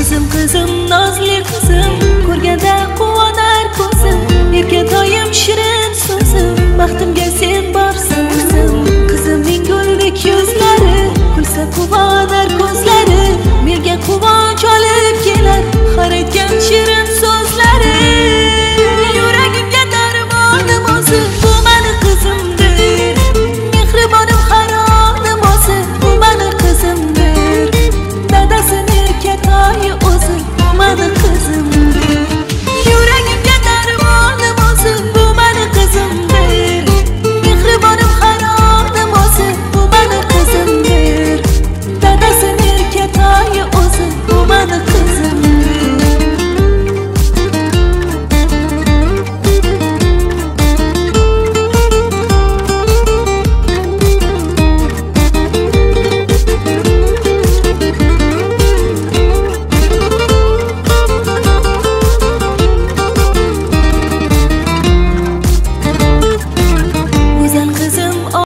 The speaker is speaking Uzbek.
Qizim nozli qizim ko'rganda quvonar ko'zim erkatoyim shirin so'zim baxtimga sen borsan qizimning guldek yuzlari kulsa quvonar